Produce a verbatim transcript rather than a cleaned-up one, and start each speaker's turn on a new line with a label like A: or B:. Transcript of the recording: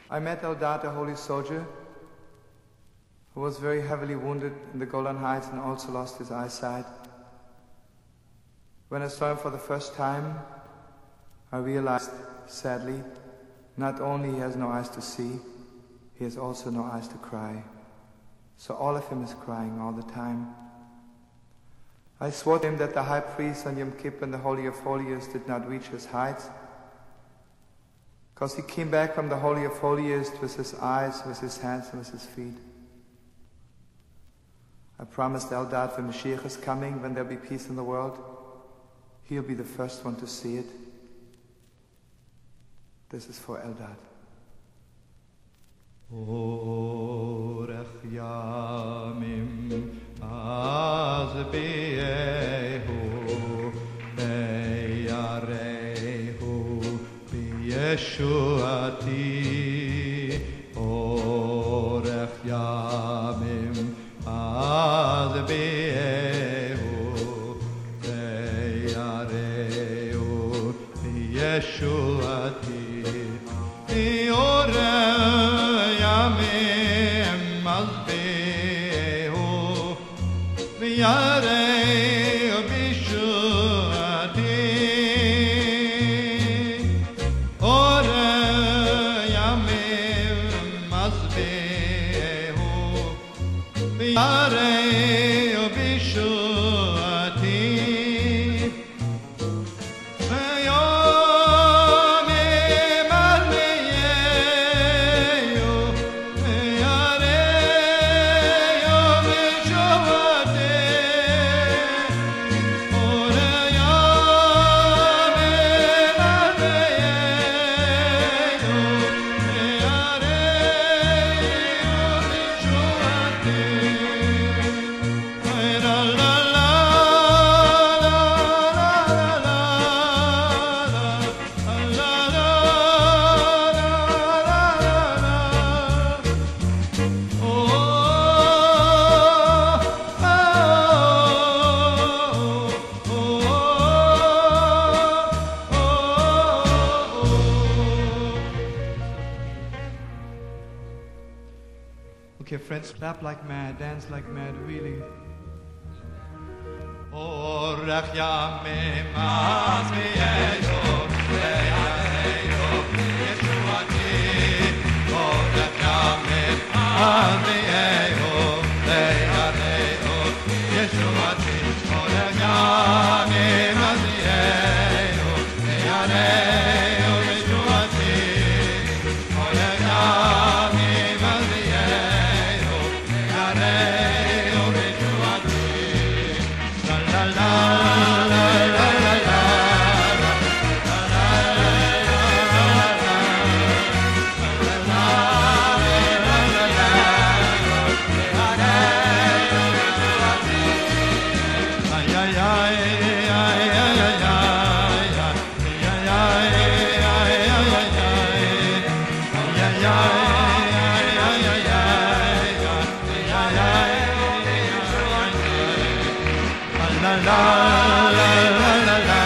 A: I met Eldad, a holy soldier, who was very heavily wounded in the Golan Heights and also lost his eyesight. When I saw him for the first time, I realized, sadly, not only he has no eyes to see, he has also no eyes to cry. So all of him is crying all the time. I swore to him that the high priest on Yom Kippur and the Holy of Holies did not reach his heights, because he came back from the Holy of Holies with his eyes, with his hands, and with his feet. I promised Eldad when Mashiach is coming, when there will be peace in the world, he'll be the first one to see it. This is for Eldad.
B: Orech yamim az b'yehu be'yarehu b'yeshuati. Orech yamim az b'yehu be'yarehu b'yeshuati. Orech yamim az b'yehu b'yarehu b'yeshuati. Orech yamim az b'yehu b'yarehu b'yeshuati.
A: Okay, friends, clap like mad, dance like mad, really.
B: Orech yamim az b'yehu be'yarehu b'yeshuati. Orech yamim az b'yehu be'yarehu b'yeshuati. Orech yamim az b'yehu be'yarehu b'yeshuati. Orech yamim az b'yehu be'yarehu b'yeshuati. La la la la la la la. La la la la la.